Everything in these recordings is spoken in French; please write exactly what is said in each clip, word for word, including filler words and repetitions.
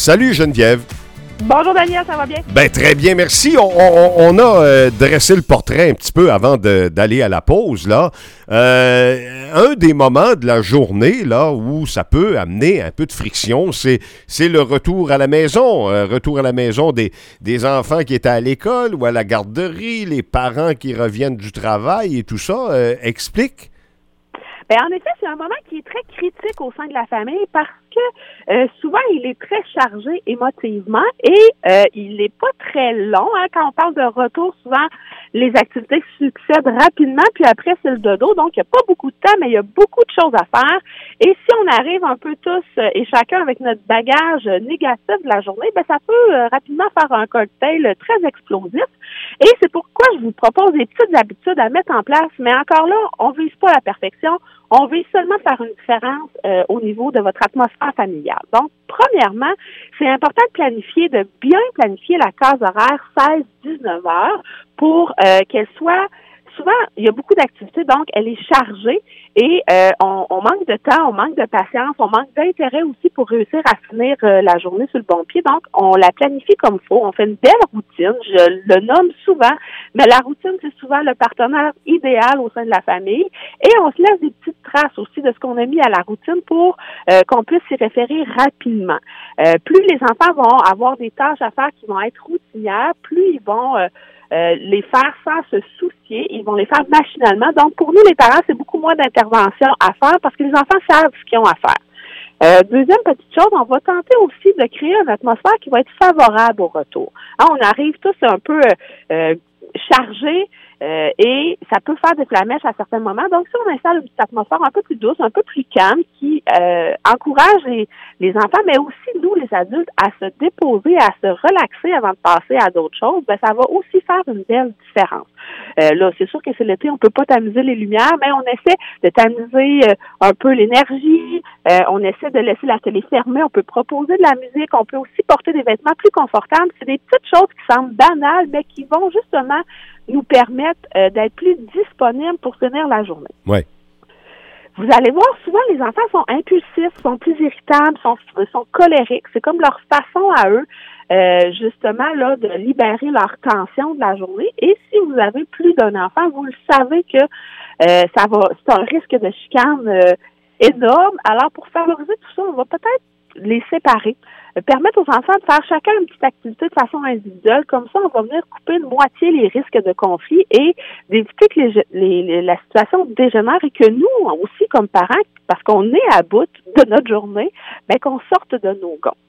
Salut Geneviève. Bonjour Daniel, ça va bien? Ben très bien, merci. On, on, on a euh, dressé le portrait un petit peu avant de, d'aller à la pause, là. Euh, un des moments de la journée, là, où ça peut amener un peu de friction, c'est, c'est le retour à la maison. Euh, retour à la maison des, des enfants qui étaient à l'école ou à la garderie, les parents qui reviennent du travail et tout ça. Euh, explique. Bien, en effet, c'est un moment qui est très critique au sein de la famille parce que euh, souvent, il est très chargé émotivement et euh, il n'est pas très long. Hein. Quand on parle de retour, souvent, les activités succèdent rapidement, puis après, c'est le dodo. Donc, il n'y a pas beaucoup de temps, mais il y a beaucoup de choses à faire. Et si on arrive un peu tous euh, et chacun avec notre bagage négatif de la journée, ben ça peut euh, rapidement faire un cocktail très explosif. Et c'est pourquoi je vous propose des petites habitudes à mettre en place. Mais encore là, on vise pas la perfection. On vise seulement faire une différence euh, au niveau de votre atmosphère familiale. Donc, premièrement, c'est important de planifier, de bien planifier la case horaire seize dix-neuf heures pour euh, qu'elle soit... Souvent, il y a beaucoup d'activités, donc elle est chargée et euh, on, on manque de temps, on manque de patience, on manque d'intérêt aussi pour réussir à finir euh, la journée sur le bon pied. Donc, on la planifie comme il faut, on fait une belle routine, je le nomme souvent, mais la routine, c'est souvent le partenaire idéal au sein de la famille et on se laisse des petites traces aussi de ce qu'on a mis à la routine pour euh, qu'on puisse s'y référer rapidement. Euh, plus les enfants vont avoir des tâches à faire qui vont être routinières, plus ils vont... Euh, Euh, les faire sans se soucier, ils vont les faire machinalement. Donc, pour nous, les parents, c'est beaucoup moins d'intervention à faire parce que les enfants savent ce qu'ils ont à faire. Euh, deuxième petite chose, on va tenter aussi de créer une atmosphère qui va être favorable au retour. Hein, on arrive tous un peu euh, chargés euh, et ça peut faire des flamèches à certains moments. Donc, si on installe une petite atmosphère un peu plus douce, un peu plus calme, qui euh, encourage les, les enfants, mais aussi nous, les adultes, à se déposer, à se relaxer avant de passer à d'autres choses, ben ça va aussi faire une belle différence. Euh, là, c'est sûr que c'est l'été, on peut pas tamiser les lumières, mais on essaie de tamiser euh, un peu l'énergie, euh, on essaie de laisser la télé fermée, on peut proposer de la musique, on peut aussi porter des vêtements plus confortables. C'est des petites choses qui semblent banales, mais qui vont justement nous permettre euh, d'être plus disponibles pour finir la journée. Oui. Vous allez voir, souvent, les enfants sont impulsifs, sont plus irritables, sont, sont colériques. C'est comme leur façon à eux, euh, justement, là, de libérer leur tension de la journée. Et si vous avez plus d'un enfant, vous le savez que euh, ça va, c'est un risque de chicane euh, énorme. Alors, pour favoriser tout ça, on va peut-être les séparer, euh, permettre aux enfants de faire chacun une petite activité de façon individuelle. Comme ça, on va venir couper de moitié les risques de conflit et d'éviter que les, les, les, la situation dégénère et que nous aussi, comme parents, parce qu'on est à bout de notre journée, ben, qu'on sorte de nos gonds.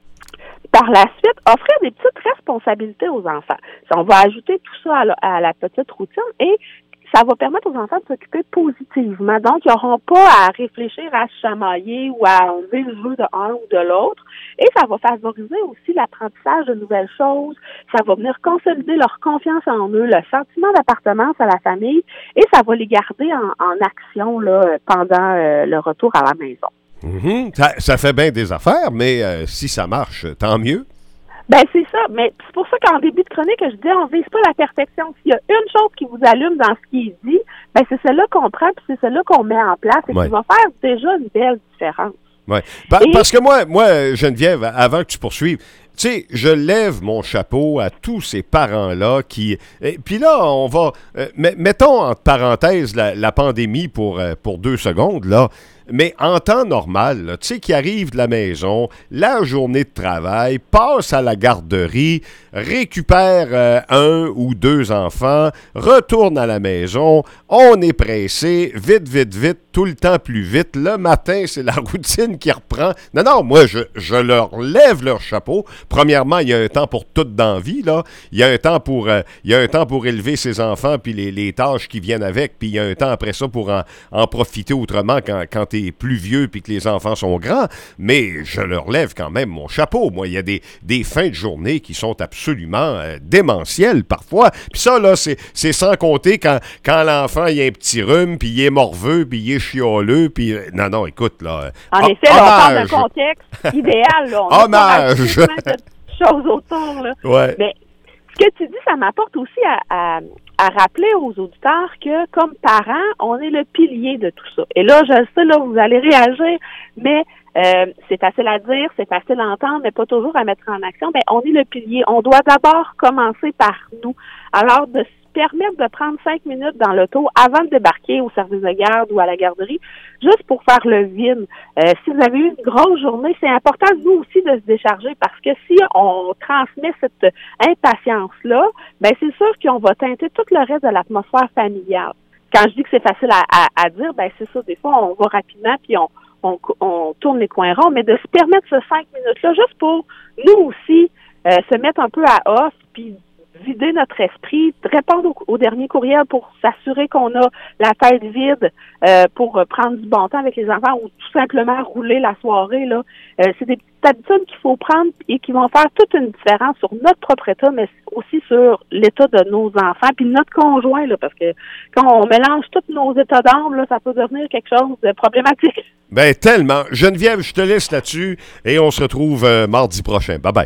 Par la suite, offrir des petites responsabilités aux enfants. On va ajouter tout ça à la, à la petite routine et ça va permettre aux enfants de s'occuper positivement. Donc, ils n'auront pas à réfléchir à se chamailler ou à enlever le jeu de un ou de l'autre. Et ça va favoriser aussi l'apprentissage de nouvelles choses. Ça va venir consolider leur confiance en eux, le sentiment d'appartenance à la famille. Et ça va les garder en, en action là, pendant euh, le retour à la maison. Mm-hmm. Ça, ça fait bien des affaires, mais euh, si ça marche, tant mieux. Ben c'est ça, mais c'est pour ça qu'en début de chronique, je disais, on vise pas la perfection. S'il y a une chose qui vous allume dans ce qui est dit, ben c'est celle-là qu'on prend, puis c'est celle-là qu'on met en place et ouais. qui va faire déjà une belle différence. Oui, pa- et... parce que moi, moi, Geneviève, avant que tu poursuives, tu sais, je lève mon chapeau à tous ces parents-là qui... Et puis là, on va... Euh, mettons entre parenthèses la, la pandémie pour, euh, pour deux secondes, là. Mais en temps normal, tu sais, qui arrive de la maison, la journée de travail, passe à la garderie, récupère euh, un ou deux enfants, retourne à la maison, on est pressé, vite, vite, vite, tout le temps plus vite. Le matin, c'est la routine qui reprend. Non, non, moi, je, je leur lève leur chapeau. Premièrement, il y a un temps pour tout dans la vie, là. Il y a un temps pour, euh, il y a un temps pour élever ses enfants, puis les, les tâches qui viennent avec, puis il y a un temps après ça pour en, en profiter autrement quand, quand t'es plus vieux puis que les enfants sont grands, mais je leur lève quand même mon chapeau. Moi, il y a des, des fins de journée qui sont absolument euh, démentielles parfois. Puis ça, là, c'est, c'est sans compter quand, quand l'enfant, il a un petit rhume, puis il est morveux, puis il est chialeux, puis... Euh, non, non, écoute, là... En effet, là, on parle d'un contexte idéal, là. On hommage! A pas de choses autour, là. Ouais. Mais ce que tu dis, ça m'apporte aussi à... à... à rappeler aux auditeurs que, comme parents, on est le pilier de tout ça. Et là, je sais, là, vous allez réagir, mais euh, c'est facile à dire, c'est facile à entendre, mais pas toujours à mettre en action. Ben, on est le pilier. On doit d'abord commencer par nous. Alors, de se permettre de prendre cinq minutes dans l'auto avant de débarquer au service de garde ou à la garderie, juste pour faire le vide. Euh, si vous avez eu une grosse journée, c'est important, nous aussi, de se décharger parce que si on transmet cette impatience-là, ben c'est sûr qu'on va teinter tout le reste de l'atmosphère familiale. Quand je dis que c'est facile à, à, à dire, ben c'est ça, des fois, on va rapidement puis on, on, on tourne les coins ronds, mais de se permettre ce cinq minutes-là, juste pour nous aussi euh, se mettre un peu à off puis vider notre esprit, répondre au, au dernier courriel pour s'assurer qu'on a la tête vide euh, pour euh, prendre du bon temps avec les enfants ou tout simplement rouler la soirée. Là, euh, c'est des petites habitudes qu'il faut prendre et qui vont faire toute une différence sur notre propre état, mais aussi sur l'état de nos enfants puis notre conjoint, là, parce que quand on mélange tous nos états d'âme, là, ça peut devenir quelque chose de problématique. Ben tellement. Geneviève, je te laisse là-dessus et on se retrouve euh, mardi prochain. Bye bye.